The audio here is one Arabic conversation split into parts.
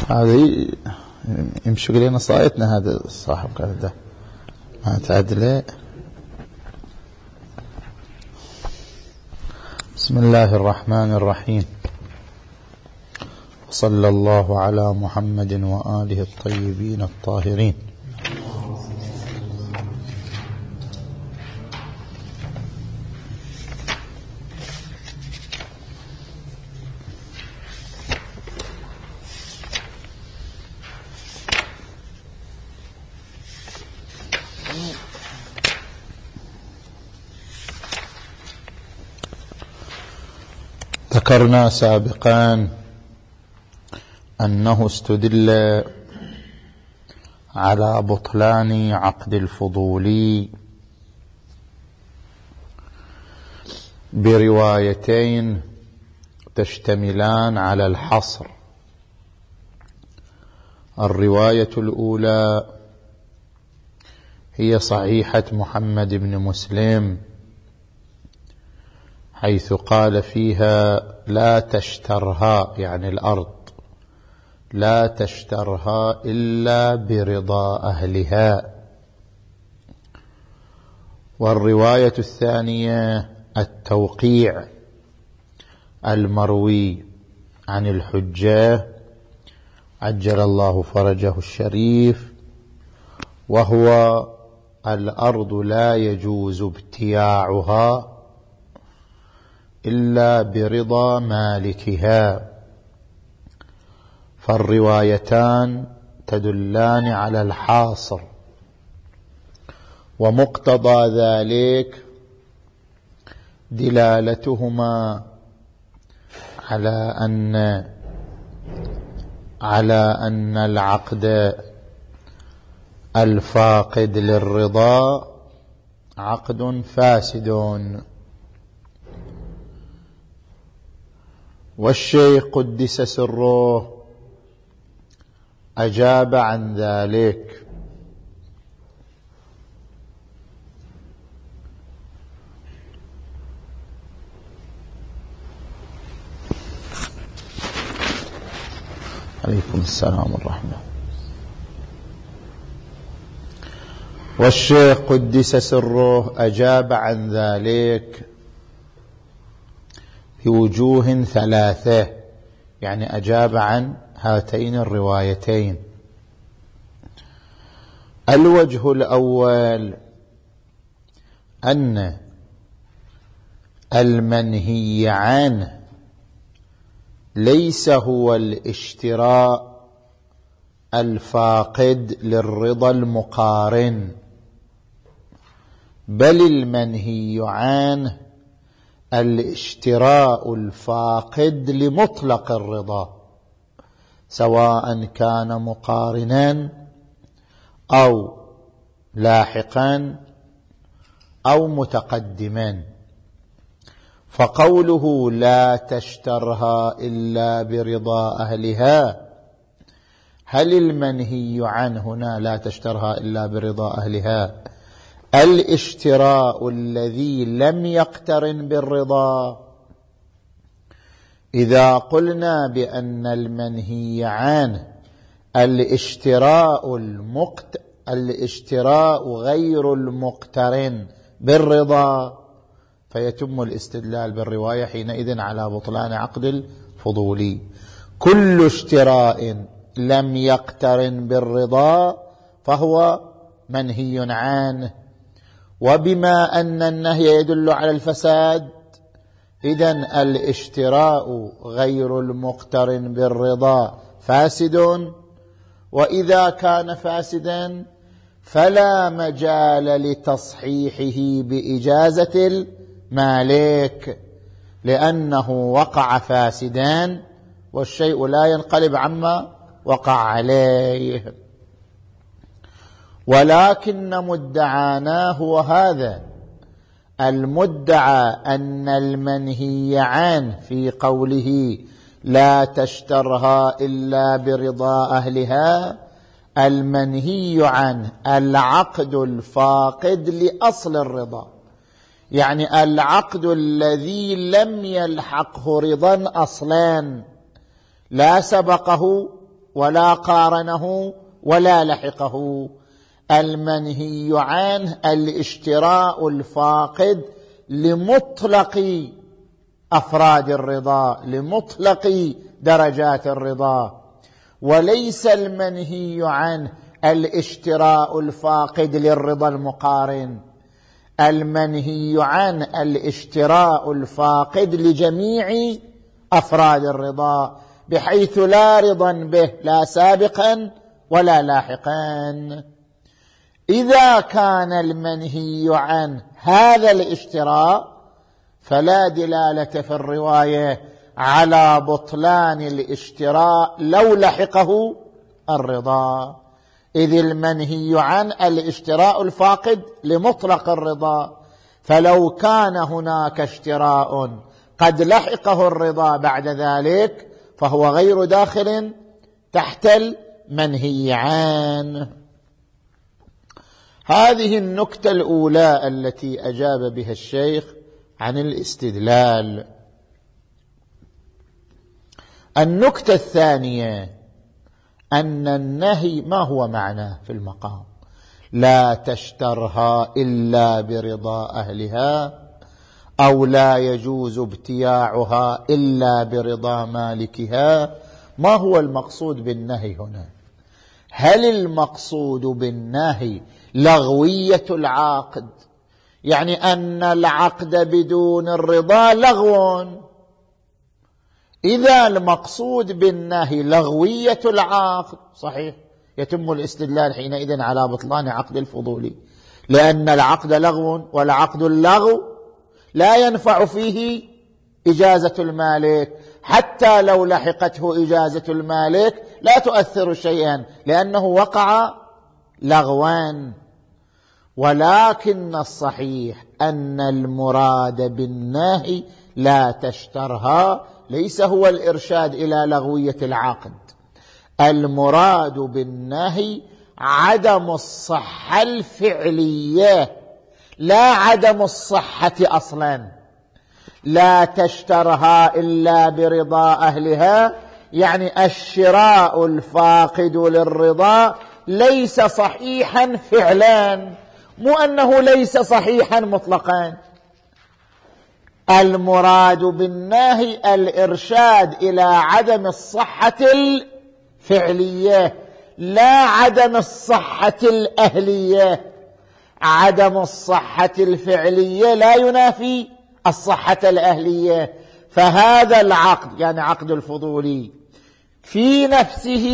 هذه يمشي لنا صايتنا هذا الصاحب قال ده ما تعدله. بسم الله الرحمن الرحيم، وصلى الله على محمد وآله الطيبين الطاهرين. ذكرنا سابقا أنه استدل على بطلان عقد الفضولي بروايتين تشتملان على الحصر. الرواية الأولى هي صحيحة محمد بن مسلم، حيث قال فيها لا تشترها، يعني الأرض لا تشترها إلا برضا أهلها. والرواية الثانية التوقيع المروي عن الحجة عجل الله فرجه الشريف، وهو الأرض لا يجوز ابتياعها إلا برضا مالكها. فالروايتان تدلان على الحاصر، ومقتضى ذلك دلالتهما على أن العقد الفاقد للرضا عقد فاسد. والشيخ قدس سره أجاب عن ذلك عليكم السلام ورحمة. والشيخ قدس سره أجاب عن ذلك بوجوه ثلاثة، يعني أجاب عن هاتين الروايتين. الوجه الأول أن المنهي عنه ليس هو الاشتراء الفاقد للرضا المقارن، بل المنهي عنه الاشتراء الفاقد لمطلق الرضا، سواء كان مقارنا أو لاحقا أو متقدما. فقوله لا تشترها إلا برضا أهلها، هل المنهي عنه هنا لا تشترها إلا برضا أهلها الاشتراء الذي لم يقترن بالرضا؟ إذا قلنا بأن المنهي عنه الاشتراء غير المقترن بالرضا، فيتم الاستدلال بالرواية حينئذ على بطلان عقد الفضولي. كل اشتراء لم يقترن بالرضا فهو منهي عنه، وبما أن النهي يدل على الفساد، إذن الاشتراء غير المقترن بالرضا فاسد، وإذا كان فاسدا فلا مجال لتصحيحه بإجازة المالك، لأنه وقع فاسدا والشيء لا ينقلب عما وقع عليه. ولكن مدعانا هو هذا، المدعى أن المنهي عنه في قوله لا تشترها إلا برضا أهلها، المنهي عنه العقد الفاقد لأصل الرضا، يعني العقد الذي لم يلحقه رضا أصلا، لا سبقه ولا قارنه ولا لحقه. المنهي عنه الاشتراء الفاقد لمطلق أفراد الرضا، لمطلق درجات الرضا، وليس المنهي عنه الاشتراء الفاقد للرضا المقارن. المنهي عنه الاشتراء الفاقد لجميع أفراد الرضا، بحيث لا رضا به لا سابقا ولا لاحقا. إذا كان المنهي عنه هذا الاشتراء فلا دلالة في الرواية على بطلان الاشتراء لو لحقه الرضا، إذ المنهي عن الاشتراء الفاقد لمطلق الرضا، فلو كان هناك اشتراء قد لحقه الرضا بعد ذلك فهو غير داخل تحت المنهي عنه. هذه النكتة الأولى التي أجاب بها الشيخ عن الاستدلال. النكتة الثانية أن النهي ما هو معناه في المقام؟ لا تشترها إلا برضا أهلها، أو لا يجوز ابتياعها إلا برضا مالكها. ما هو المقصود بالنهي هنا؟ هل المقصود بالنهي لغوية العقد، يعني أن العقد بدون الرضا لغو؟ إذا المقصود بالنهي لغوية العقد صحيح، يتم الاستدلال حينئذ على بطلان عقد الفضولي، لأن العقد لغو، والعقد اللغو لا ينفع فيه إجازة المالك، حتى لو لحقته إجازة المالك لا تؤثر شيئا لأنه وقع لغوا. ولكن الصحيح أن المراد بالنهي لا تشترها ليس هو الإرشاد إلى لغوية العقد، المراد بالنهي عدم الصحة الفعلية لا عدم الصحة أصلا. لا تشترها إلا برضا أهلها، يعني الشراء الفاقد للرضا ليس صحيحا فعلا، مو أنه ليس صحيحا مطلقا. المراد بالنهي الإرشاد إلى عدم الصحة الفعلية لا عدم الصحة الأهلية. عدم الصحة الفعلية لا ينافي الصحة الأهلية، فهذا العقد يعني عقد الفضولي في نفسه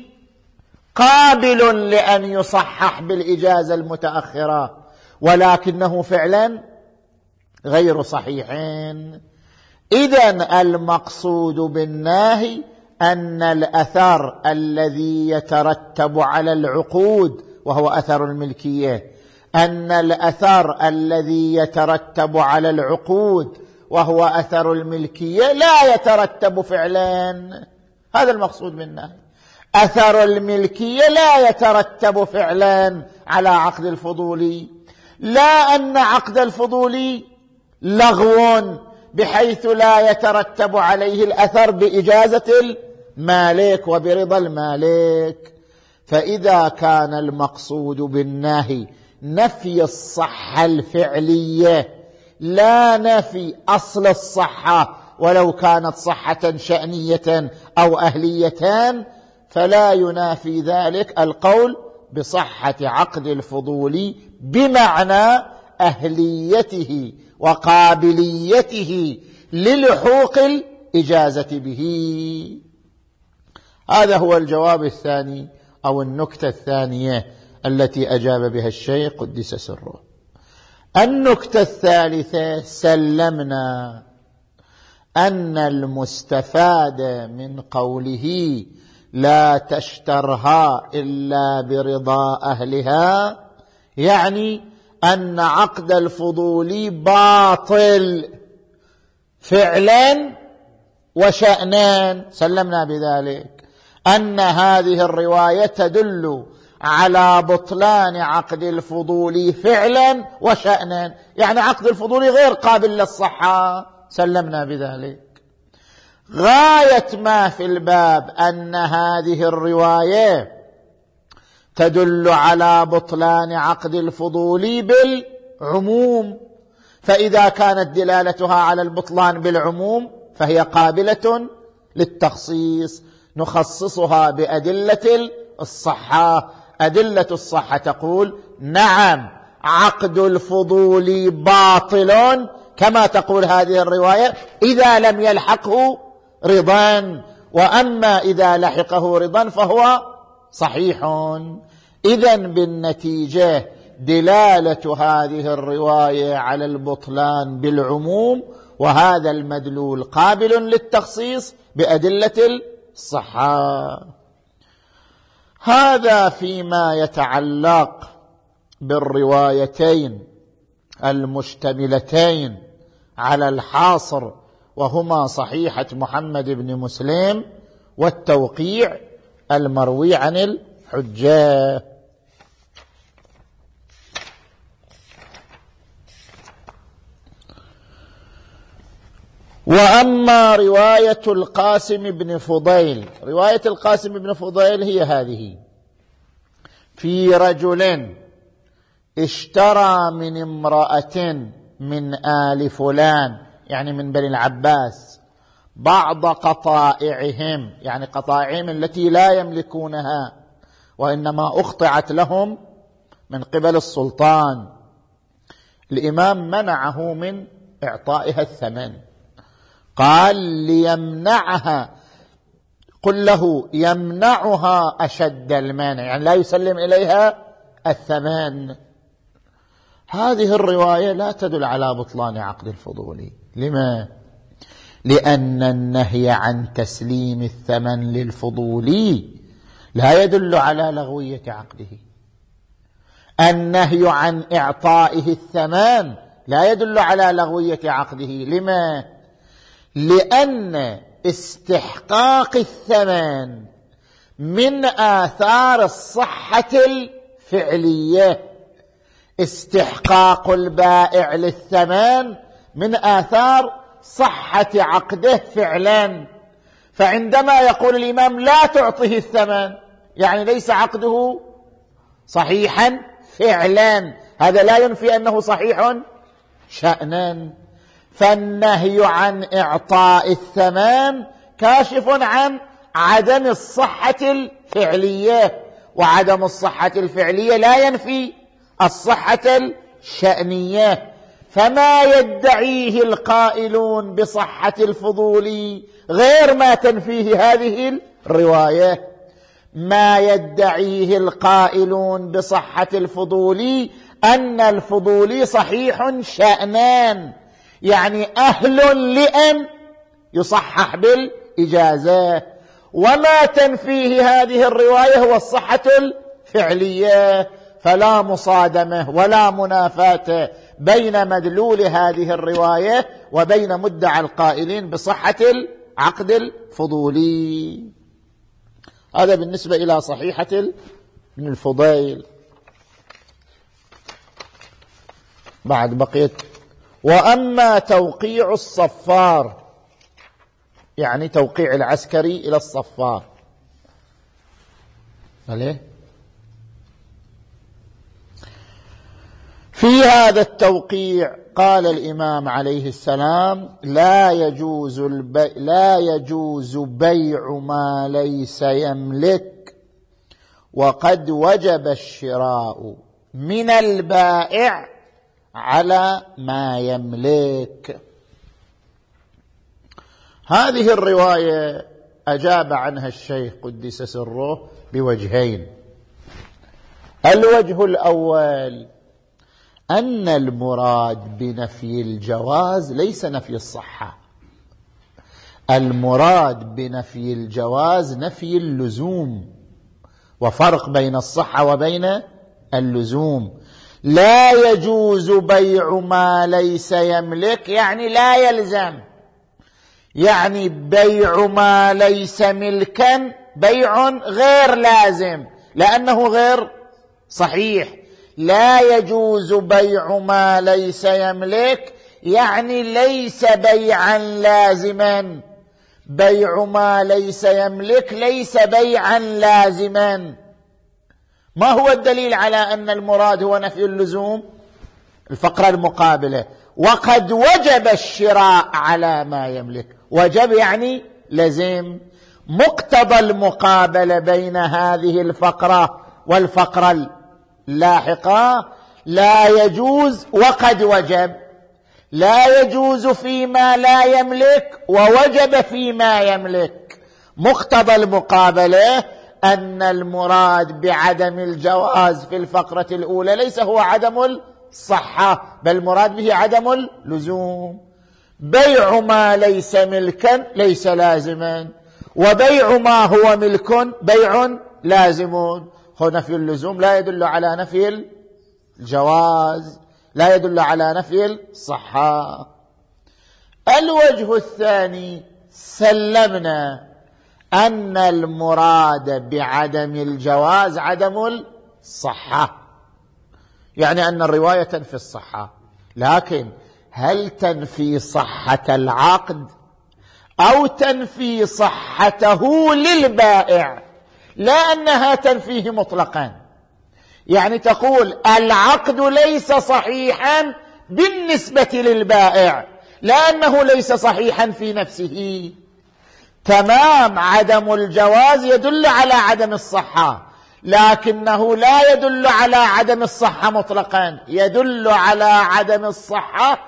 قابل لأن يصحح بالإجازة المتأخرة، ولكنه فعلا غير صحيحين. إذن المقصود بالنهي أن الأثر الذي يترتب على العقود وهو أثر الملكية، أن الأثر الذي يترتب على العقود وهو أثر الملكية لا يترتب فعلا. هذا المقصود بالنهي، أثر الملكية لا يترتب فعلا على عقد الفضولي، لا أن عقد الفضولي لغو بحيث لا يترتب عليه الأثر بإجازة المالك وبرضا المالك. فإذا كان المقصود بالنهي نفي الصحة الفعلية لا نفي أصل الصحة ولو كانت صحة شأنية أو أهلية، فلا ينافي ذلك القول بصحة عقد الفضولي بمعنى أهليته وقابليته للحوق الإجازة به. هذا هو الجواب الثاني أو النكتة الثانية التي أجاب بها الشيخ قدس سره. النكتة الثالثة: سلمنا أن المستفاد من قوله لا تشترها إلا برضا أهلها يعني أن عقد الفضولي باطل فعلا وشأنا. سلمنا بذلك أن هذه الرواية تدل على بطلان عقد الفضولي فعلا وشأنا، يعني عقد الفضولي غير قابل للصحة، سلمنا بذلك. غاية ما في الباب أن هذه الرواية تدل على بطلان عقد الفضولي بالعموم، فإذا كانت دلالتها على البطلان بالعموم فهي قابلة للتخصيص، نخصصها بأدلة الصحة. أدلة الصحة تقول نعم عقد الفضول باطل كما تقول هذه الرواية إذا لم يلحقه رضا، وأما إذا لحقه رضا فهو صحيح. إذن بالنتيجة دلالة هذه الرواية على البطلان بالعموم، وهذا المدلول قابل للتخصيص بأدلة الصحة. هذا فيما يتعلق بالروايتين المشتملتين على الحاصر، وهما صحيحة محمد بن مسلم والتوقيع المروي عن الحجة. وأما رواية القاسم بن فضيل، رواية القاسم بن فضيل هي هذه: في رجل اشترى من امرأة من آل فلان، يعني من بني العباس، بعض قطائعهم، يعني قطائعهم التي لا يملكونها وإنما أخطعت لهم من قبل السلطان. الإمام منعه من إعطائها الثمن، قال ليمنعها، قل له يمنعها أشد المانع، يعني لا يسلم إليها الثمن. هذه الرواية لا تدل على بطلان عقد الفضولي. لما؟ لأن النهي عن تسليم الثمن للفضولي لا يدل على لغوية عقده. النهي عن إعطائه الثمن لا يدل على لغوية عقده. لما؟ لأن استحقاق الثمن من آثار الصحة الفعلية، استحقاق البائع للثمن من آثار صحة عقده فعلا. فعندما يقول الإمام لا تعطيه الثمن، يعني ليس عقده صحيحا فعلا، هذا لا ينفي أنه صحيح شأنا. فالنهي عن إعطاء الثمن كاشف عن عدم الصحة الفعلية، وعدم الصحة الفعلية لا ينفي الصحة الشأنية. فما يدعيه القائلون بصحة الفضول غير ما تنفيه هذه الرواية. ما يدعيه القائلون بصحة الفضول أن الفضول صحيح شأنان، يعني أهل لأن يصحح بالإجازة، وما تنفيه هذه الرواية هو الصحة الفعلية. فلا مصادمة ولا منافاة بين مدلول هذه الرواية وبين مدعى القائلين بصحة العقد الفضولي. هذا بالنسبة إلى صحيحة ابن الفضيل. بعد بقيت: وأما توقيع الصفار، يعني توقيع العسكري إلى الصفار، عليه في هذا التوقيع قال الإمام عليه السلام: لا يجوز بيع ما ليس يملك، وقد وجب الشراء من البائع على ما يملك. هذه الرواية أجاب عنها الشيخ قدس سره بوجهين. الوجه الأول أن المراد بنفي الجواز ليس نفي الصحة، المراد بنفي الجواز نفي اللزوم، وفرق بين الصحة وبين اللزوم. لا يجوز بيع ما ليس يملك، يعني لا يلزم، يعني بيع ما ليس ملكا بيع غير لازم لأنه غير صحيح. لا يجوز بيع ما ليس يملك، يعني ليس بيعا لازما، بيع ما ليس يملك ليس بيعا لازما. ما هو الدليل على أن المراد هو نفي اللزوم؟ الفقرة المقابلة: وقد وجب الشراء على ما يملك. وجب يعني لزم. مقتضى المقابلة بين هذه الفقرة والفقرة اللاحقة: لا يجوز وقد وجب. لا يجوز فيما لا يملك ووجب فيما يملك. مقتضى المقابلة أن المراد بعدم الجواز في الفقرة الأولى ليس هو عدم الصحة، بل المراد به عدم اللزوم. بيع ما ليس ملكا ليس لازما، وبيع ما هو ملك بيع لازم. هو نفي اللزوم لا يدل على نفي الجواز، لا يدل على نفي الصحة. الوجه الثاني: سلمنا أن المراد بعدم الجواز عدم الصحة، يعني أن الرواية تنفي الصحة، لكن هل تنفي صحة العقد أو تنفي صحته للبائع؟ لا أنها تنفيه مطلقا، يعني تقول العقد ليس صحيحا بالنسبة للبائع لأنه ليس صحيحا في نفسه. تمام، عدم الجواز يدل على عدم الصحة، لكنه لا يدل على عدم الصحة مطلقا، يدل على عدم الصحة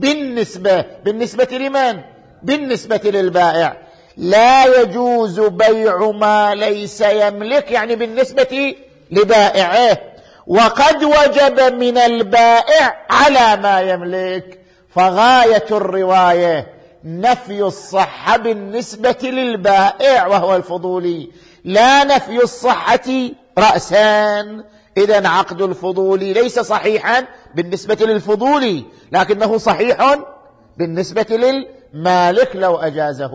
بالنسبة لمن؟ بالنسبة للبائع. لا يجوز بيع ما ليس يملك، يعني بالنسبة لبائعه، وقد وجب من البائع على ما يملك. فغاية الرواية نفي الصحة بالنسبة للبائع وهو الفضولي، لا نفي الصحة رأسان. إذن عقد الفضولي ليس صحيحا بالنسبة للفضولي، لكنه صحيح بالنسبة للمالك لو أجازه.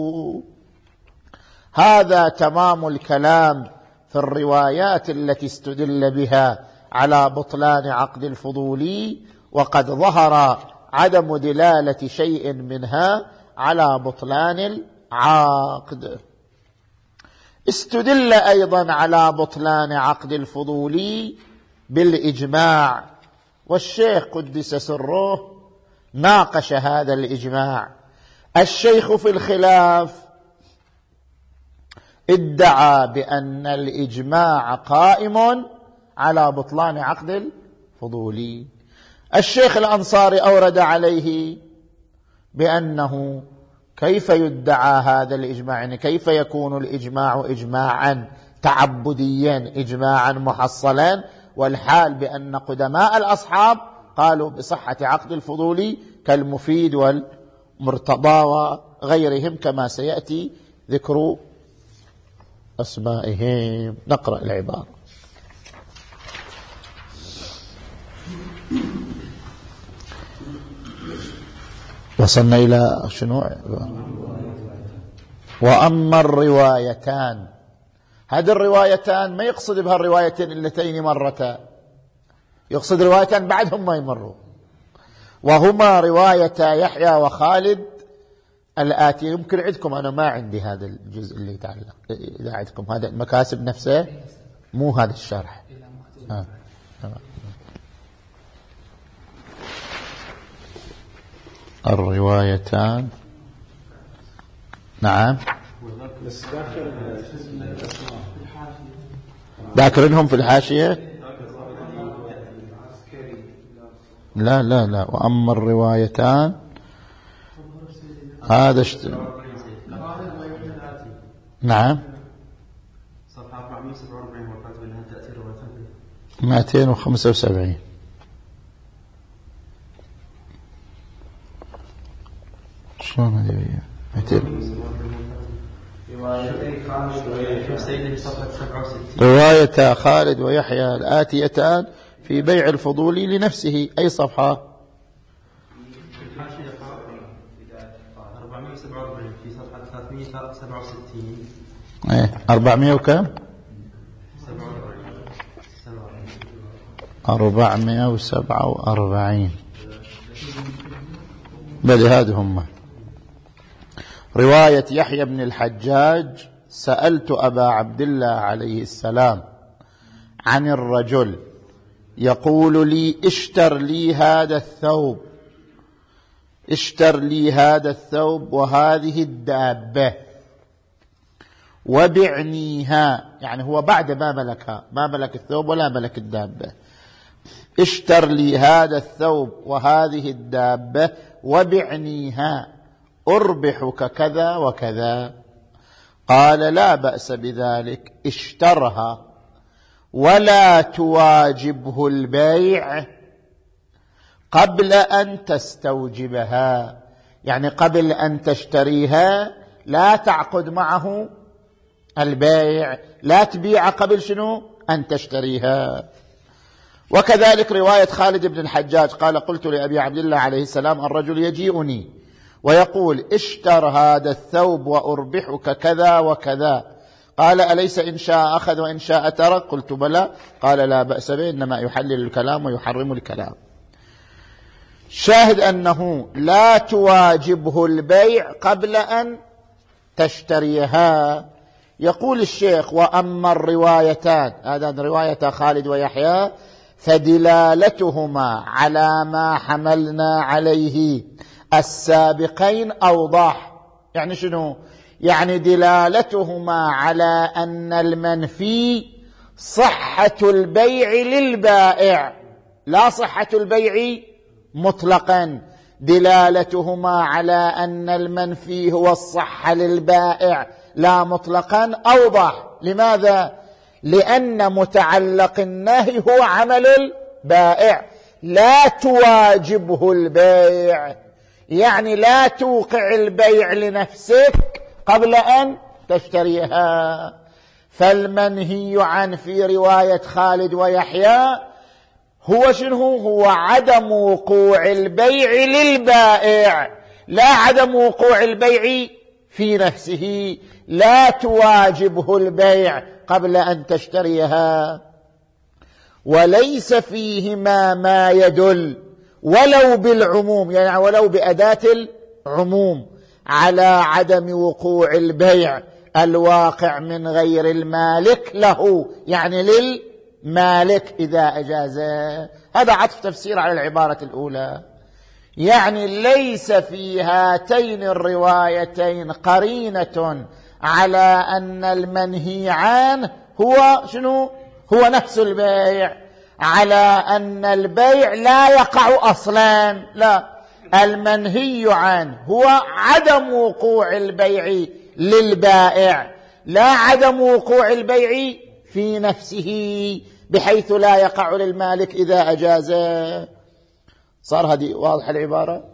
هذا تمام الكلام في الروايات التي استدل بها على بطلان عقد الفضولي، وقد ظهر عدم دلالة شيء منها على بطلان العقد. استدل أيضا على بطلان عقد الفضولي بالإجماع، والشيخ قدس سره ناقش هذا الإجماع. الشيخ في الخلاف ادعى بأن الإجماع قائم على بطلان عقد الفضولي. الشيخ الأنصاري أورد عليه بأنه كيف يدعى هذا الإجماع، يعني كيف يكون الإجماع إجماعا تعبديا إجماعا محصلا، والحال بأن قدماء الأصحاب قالوا بصحة عقد الفضولي كالمفيد والمرتضى وغيرهم كما سيأتي ذكر أسمائهم. نقرأ العبارة: وصلنا إلى شنو؟ وأما الروايتان، هذه الروايتان ما يقصد بها الروايتين اللتين مرتا، يقصد روايتان بعدهم ما يمروا، وهما رواية يحيى وخالد الآتي. يمكن عندكم، أنا ما عندي هذا الجزء اللي يتعلق، إذا عندكم هذا المكاسب نفسه مو هذا الشرح. الروايتان، نعم، ذاكرينهم في الحاشية. لا لا لا، وأما الروايتان هذا نعم، صفحة 447 وقالت بأنها تأتي روايتان 275. شلون هذه 200؟ رواية خالد ويحيى الآتيتان في بيع الفضولي لنفسه. أي صفحة؟ 447 في صفحة 367. 400 وكم؟ 447. بل هذا هم. رواية يحيى بن الحجاج: سألت أبا عبد الله عليه السلام عن الرجل يقول لي اشتر لي هذا الثوب، اشتر لي هذا الثوب وهذه الدابة وبعنيها، يعني هو بعد ما ملكها، ما ملك الثوب ولا ملك الدابة، اشتر لي هذا الثوب وهذه الدابة وبعنيها أربحك كذا وكذا. قال: لا بأس بذلك، اشترها ولا تواجبه البيع قبل أن تستوجبها، يعني قبل أن تشتريها لا تعقد معه البيع، لا تبيع قبل شنو؟ أن تشتريها. وكذلك رواية خالد بن الحجاج قال: قلت لأبي عبد الله عليه السلام: الرجل يجيئني ويقول اشتر هذا الثوب وأربحك كذا وكذا، قال: أليس إن شاء أخذ وإن شاء ترك؟ قلت: بلى. قال: لا بأس به، إنما يحلل الكلام ويحرم الكلام. شاهد أنه لا تواجبه البيع قبل أن تشتريها. يقول الشيخ: وأما الروايتان، هذا رواية خالد ويحيى، فدلالتهما على ما حملنا عليه السابقين أوضح. يعني شنو؟ يعني دلالتهما على أن المنفي صحة البيع للبائع لا صحة البيع مطلقا، دلالتهما على أن المنفي هو الصحة للبائع لا مطلقا أوضح. لماذا؟ لأن متعلق النهي هو عمل البائع، لا تواجبه البيع، يعني لا توقع البيع لنفسك قبل أن تشتريها. فالمنهي عن في رواية خالد ويحيى هو شنو؟ هو عدم وقوع البيع للبائع، لا عدم وقوع البيع في نفسه، لا تواجبه البيع قبل أن تشتريها. وليس فيهما ما يدل ولو بالعموم، يعني ولو بأداة العموم، على عدم وقوع البيع الواقع من غير المالك له، يعني للمالك إذا أجازه. هذا عطف تفسير على العبارة الأولى. يعني ليس في هاتين الروايتين قرينة على أن المنهي عنه هو شنو؟ هو نفس البيع، على أن البيع لا يقع أصلا، لا، المنهي عنه هو عدم وقوع البيع للبائع، لا عدم وقوع البيع في نفسه بحيث لا يقع للمالك إذا أجازه. صار هذه واضحة العبارة؟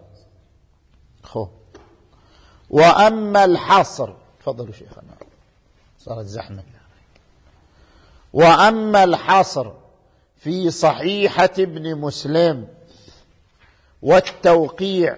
وأما الحصر، تفضلوا شيخنا، صارت زحمة. وأما الحصر في صحيحة ابن مسلم والتوقيع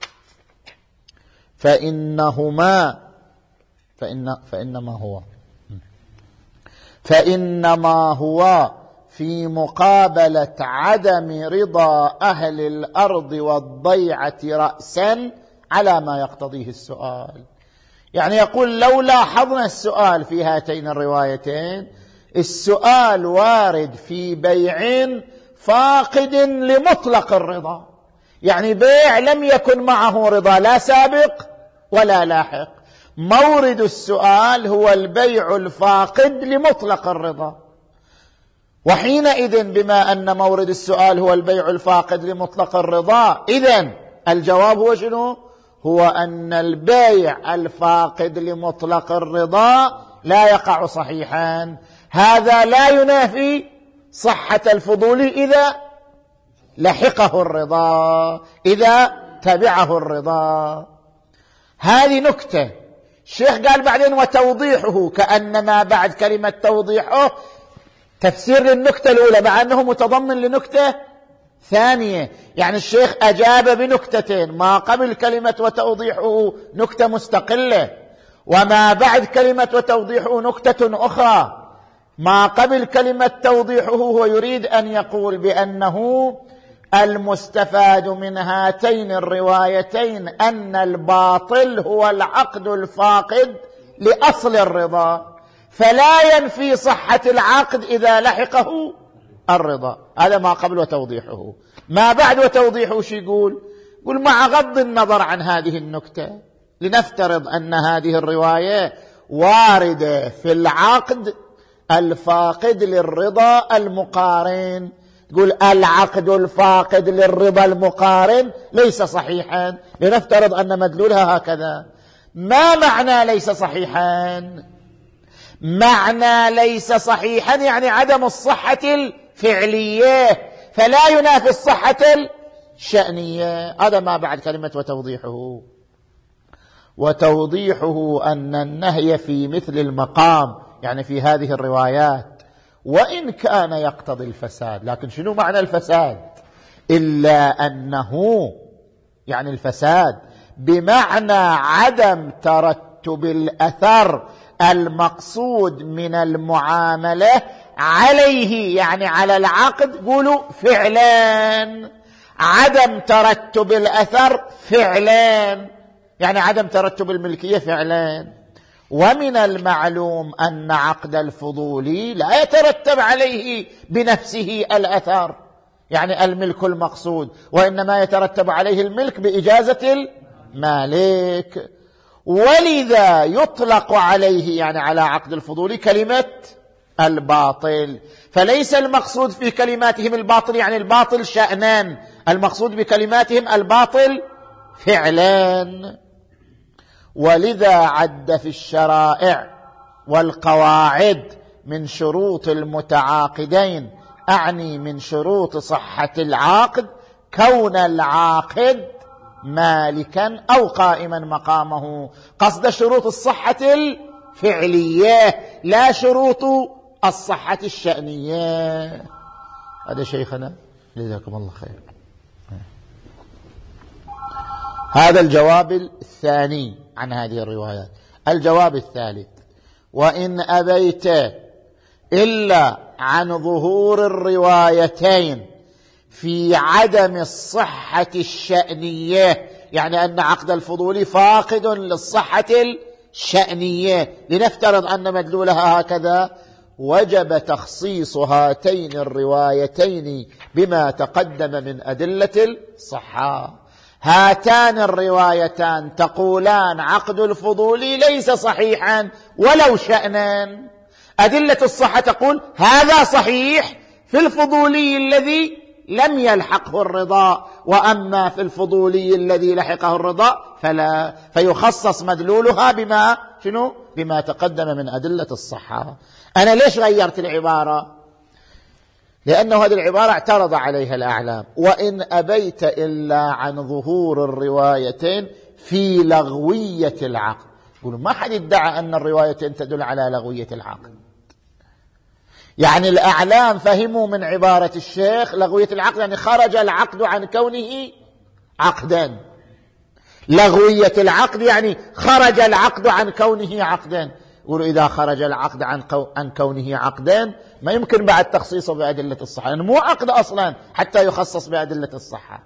فإنما هو في مقابلة عدم رضا أهل الأرض والضيعة رأسا على ما يقتضيه السؤال. يعني يقول: لو لاحظنا السؤال في هاتين الروايتين، السؤال وارد في بيع فاقد لمطلق الرضا، يعني بيع لم يكن معه رضا لا سابق ولا لاحق، مورد السؤال هو البيع الفاقد لمطلق الرضا. وحينئذ بما أن مورد السؤال هو البيع الفاقد لمطلق الرضا، إذن الجواب هو شنو؟ هو أن البيع الفاقد لمطلق الرضا لا يقع صحيحا. هذا لا ينافي صحة الفضول إذا لحقه الرضا، إذا تبعه الرضا. هذه نكتة. الشيخ قال بعدين: وتوضيحه، كأنما بعد كلمة توضيحه تفسير للنكتة الأولى، مع أنه متضمن لنكتة ثانية. يعني الشيخ أجاب بنكتتين، ما قبل كلمة وتوضيحه نكتة مستقلة، وما بعد كلمة وتوضيحه نكتة أخرى. ما قبل كلمة توضيحه هو يريد أن يقول بأنه المستفاد من هاتين الروايتين أن الباطل هو العقد الفاقد لأصل الرضا، فلا ينفي صحة العقد إذا لحقه الرضا. هذا ما قبل وتوضيحه. ما بعد وتوضيحه شو يقول؟ يقول مع غض النظر عن هذه النكتة، لنفترض أن هذه الرواية واردة في العقد الفاقد للرضا المقارن. يقول العقد الفاقد للرضا المقارن ليس صحيحا، لنفترض أن مدلولها هكذا. ما معنى ليس صحيحا؟ معنى ليس صحيحا يعني عدم الصحة الفعلية، فلا ينافي الصحة الشأنية. هذا ما بعد كلمة وتوضيحه. وتوضيحه أن النهي في مثل المقام، يعني في هذه الروايات، وإن كان يقتضي الفساد، لكن شنو معنى الفساد؟ إلا أنه يعني الفساد بمعنى عدم ترتب الأثر المقصود من المعاملة عليه، يعني على العقد، قولوا فعلان. عدم ترتب الأثر فعلان، يعني عدم ترتب الملكية فعلان. ومن المعلوم أن عقد الفضولي لا يترتب عليه بنفسه الأثر، يعني الملك المقصود، وإنما يترتب عليه الملك بإجازة المالك. ولذا يطلق عليه، يعني على عقد الفضولي، كلمة الباطل. فليس المقصود في كلماتهم الباطل يعني الباطل شأنان، المقصود بكلماتهم الباطل فعلان. ولذا عد في الشرائع والقواعد من شروط المتعاقدين، أعني من شروط صحة العقد، كون العاقد مالكا أو قائما مقامه. قصد شروط الصحة الفعلية لا شروط الصحة الشأنية. هذا شيخنا، جزاكم الله خير. هذا الجواب الثاني عن هذه الروايات. الجواب الثالث: وإن أبيت إلا عن ظهور الروايتين في عدم الصحة الشأنية، يعني أن عقد الفضولي فاقد للصحة الشأنية، لنفترض أن مدلولها هكذا، وجب تخصيص هاتين الروايتين بما تقدم من أدلة الصحة. هاتان الروايتان تقولان عقد الفضولي ليس صحيحا ولو شأنا. أدلة الصحة تقول هذا صحيح في الفضولي الذي لم يلحقه الرضا، وأما في الفضولي الذي لحقه الرضا فلا، فيخصص مدلولها بما تقدم من أدلة الصحة. أنا ليش غيرت العبارة؟ لأنه هذه العبارة اعترض عليها الأعلام: وإن أبيت إلا عن ظهور الروايتين في لغوية العقد. يقولوا ما حد ادعى أن الروايتين تدل على لغوية العقد، يعني الأعلام فهموا من عبارة الشيخ لغوية العقد يعني خرج العقد عن كونه عقدا. لغوية العقد يعني خرج العقد عن كونه عقدا. يقولوا إذا خرج العقد عن كونه عقدا ما يمكن بعد تخصيصه بأدلة الصحة، يعني مو عقد أصلا حتى يخصص بأدلة الصحة.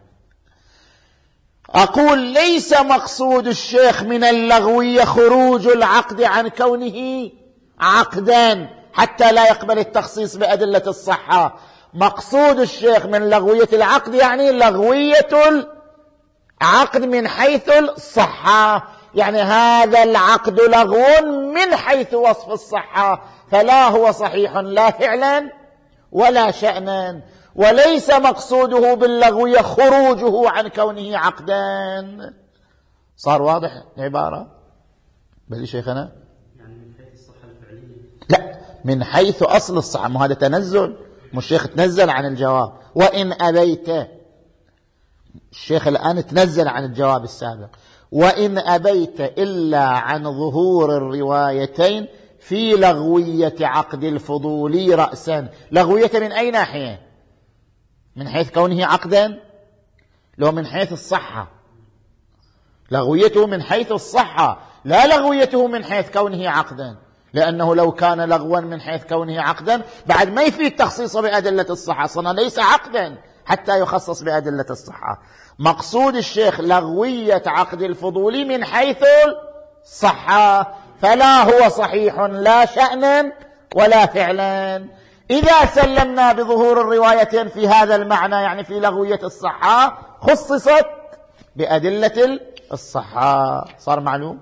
أقول ليس مقصود الشيخ من اللغوية خروج العقد عن كونه عقدا حتى لا يقبل التخصيص بأدلة الصحة. مقصود الشيخ من لغوية العقد يعني لغوية العقد من حيث الصحة، يعني هذا العقد لغو من حيث وصف الصحة، فلا هو صحيح لا فعلا ولا شأنا. وليس مقصوده باللغوية خروجه عن كونه عقدا. صار واضح العبارة؟ بل شيخنا؟ يعني من حيث الصحة الفعلية؟ لا، من حيث أصل الصحة. ما هذا تنزل، مش الشيخ تنزل عن الجواب. وإن أبيت، الشيخ الآن تنزل عن الجواب السابق. وإن أبيت إلا عن ظهور الروايتين في لغوية عقد الفضولي رأسا. لغوية من أي ناحية؟ من حيث كونه عقدا؟ لو من حيث الصحة، لغويته من حيث الصحة، لا لغويته من حيث كونه عقدا، لأنه لو كان لغوا من حيث كونه عقدا بعد ما يفيد تخصيصه بأدلة الصحة، صنع ليس عقدا، حتى يخصص بأدلة الصحة. مقصود الشيخ لغوية عقد الفضولي من حيث الصحة، فلا هو صحيح لا شأنا ولا فعلا. إذا سلمنا بظهور الروايتين في هذا المعنى، يعني في لغوية الصحة، خصصت بأدلة الصحة، صار معلوم.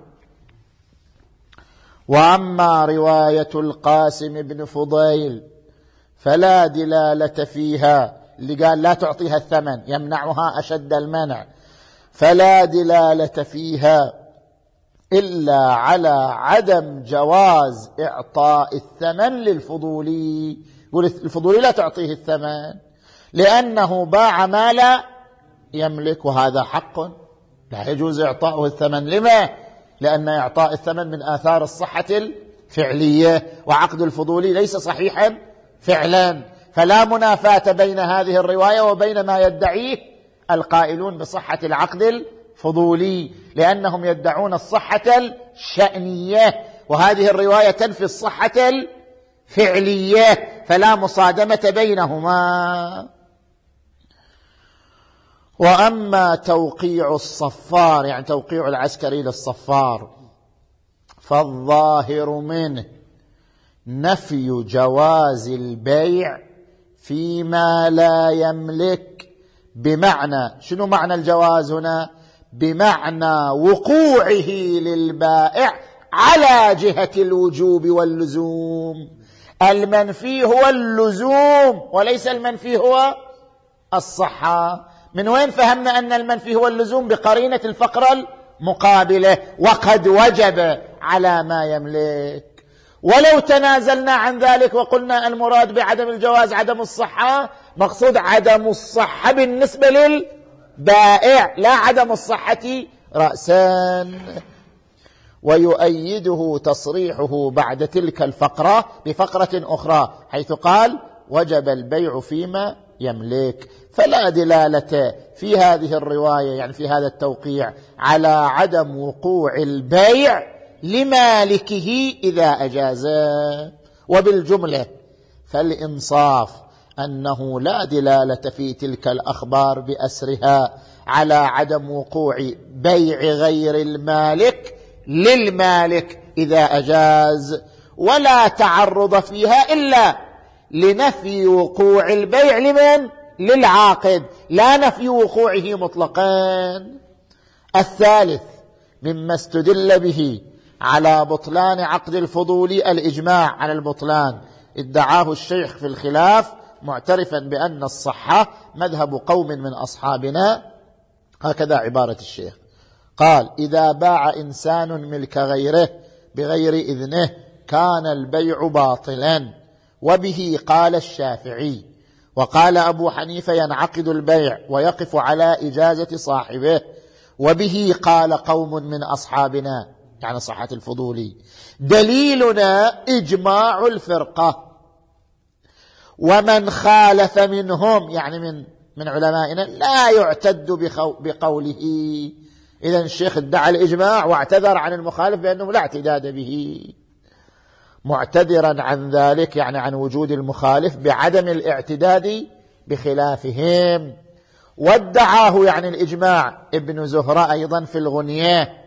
وأما رواية القاسم بن فضيل فلا دلالة فيها، اللي قال لا تعطيها الثمن يمنعها أشد المنع، فلا دلالة فيها إلا على عدم جواز إعطاء الثمن للفضولي. يقول الفضولي لا تعطيه الثمن لأنه باع ما لا يملك، وهذا حق لا يجوز إعطاؤه الثمن. لما؟ لأن إعطاء الثمن من آثار الصحة الفعلية، وعقد الفضولي ليس صحيحا فعلا، فلا منافاة بين هذه الرواية وبين ما يدعيه القائلون بصحة العقد الفضولي، لأنهم يدعون الصحة الشأنية، وهذه الرواية تنفي الصحة الفعلية، فلا مصادمة بينهما. وأما توقيع الصفار، يعني توقيع العسكري للصفار، فالظاهر منه نفي جواز البيع فيما لا يملك. بمعنى شنو معنى الجواز هنا؟ بمعنى وقوعه للبائع على جهة الوجوب واللزوم. المنفي هو اللزوم وليس المنفي هو الصحة. من وين فهمنا أن المنفي هو اللزوم؟ بقرينة الفقرة المقابلة، وقد وجب على ما يملك. ولو تنازلنا عن ذلك وقلنا المراد بعدم الجواز عدم الصحة، مقصود عدم الصحة بالنسبة للبائع لا عدم الصحة رأسا. ويؤيده تصريحه بعد تلك الفقرة بفقرة أخرى حيث قال وجب البيع فيما يملك. فلا دلالة في هذه الرواية، يعني في هذا التوقيع، على عدم وقوع البيع لمالكه إذا أجازه. وبالجملة فالإنصاف أنه لا دلالة في تلك الأخبار بأسرها على عدم وقوع بيع غير المالك للمالك إذا أجاز، ولا تعرض فيها إلا لنفي وقوع البيع لمن؟ للعاقد، لا نفي وقوعه مطلقا. الثالث مما استدل به على بطلان عقد الفضولي الإجماع على البطلان، ادعاه الشيخ في الخلاف معترفا بأن الصحة مذهب قوم من أصحابنا. هكذا عبارة الشيخ، قال إذا باع إنسان ملك غيره بغير إذنه كان البيع باطلا، وبه قال الشافعي. وقال أبو حنيفة ينعقد البيع ويقف على إجازة صاحبه، وبه قال قوم من أصحابنا، يعني صحة الفضولي. دليلنا إجماع الفرقة، ومن خالف منهم يعني من علمائنا لا يعتد بقوله. إذن الشيخ ادعى الإجماع واعتذر عن المخالف بأنه لا اعتداد به، معتذرا عن ذلك يعني عن وجود المخالف بعدم الاعتداد بخلافهم. وادعاه يعني الإجماع ابن زهرة أيضا في الغنية،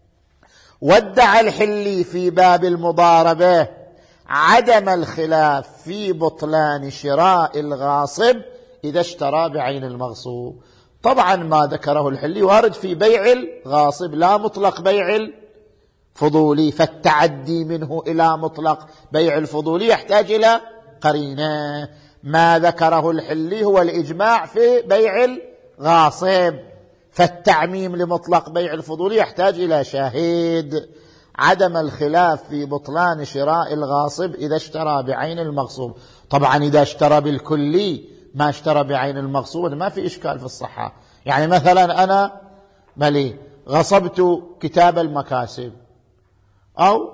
وادعى الحلي في باب المضاربة عدم الخلاف في بطلان شراء الغاصب إذا اشترى بعين المغصوب. طبعا ما ذكره الحلي وارد في بيع الغاصب، لا مطلق بيع الفضولي، فالتعدي منه إلى مطلق بيع الفضولي يحتاج إلى قرينة. ما ذكره الحلي هو الإجماع في بيع الغاصب، فالتعميم لمطلق بيع الفضولي يحتاج إلى شاهد. عدم الخلاف في بطلان شراء الغاصب إذا اشترى بعين المغصوب. طبعا إذا اشترى بالكلي ما اشترى بعين المغصوب ما في إشكال في الصحة. يعني مثلا أنا غصبت كتاب المكاسب أو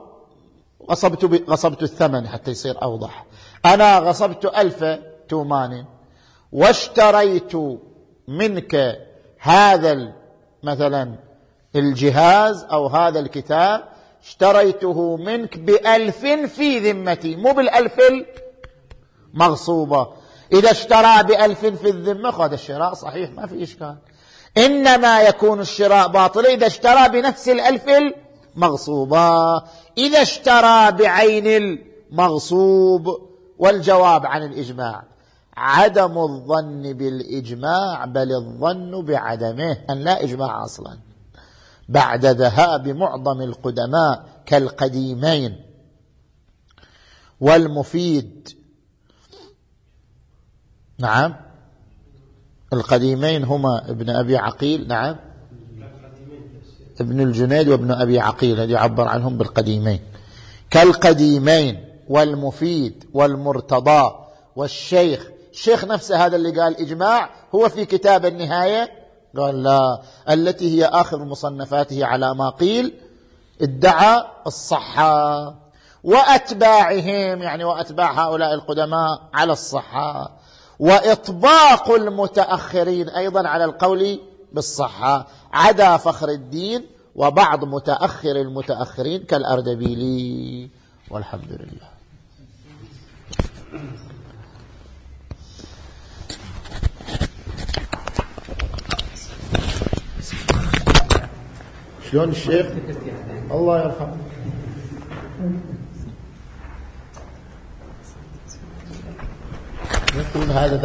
غصبت الثمن حتى يصير أوضح، أنا غصبت 1000 تومان واشتريت منك هذا مثلا الجهاز أو هذا الكتاب، اشتريته منك ب1000 في ذمتي، مو بال1000 المغصوبة. إذا اشترى ب1000 في الذمة هذا الشراء صحيح ما في إشكال، إنما يكون الشراء باطل إذا اشترى بنفس 1000 المغصوبة، إذا اشترى بعين المغصوب. والجواب عن الإجماع عدم الظن بالإجماع، بل الظن بعدمه، أن لا إجماع أصلا بعد ذهاب معظم القدماء كالقديمين والمفيد. نعم، القديمين هما ابن أبي عقيل، نعم، ابن الجنيد وابن أبي عقيل، الذي يعبر عنهم بالقديمين، كالقديمين والمفيد والمرتضى والشيخ. الشيخ نفسه هذا اللي قال إجماع هو في كتاب النهاية قال لا، التي هي آخر مصنفاته على ما قيل ادعى الصحة، وأتباعهم يعني وأتباع هؤلاء القدماء على الصحة، وإطباق المتأخرين أيضا على القول بالصحة، عدا فخر الدين وبعض متأخر المتأخرين كالأردبيلي. والحمد لله. شلون الشيخ؟ الله يرحمه. يقول هذا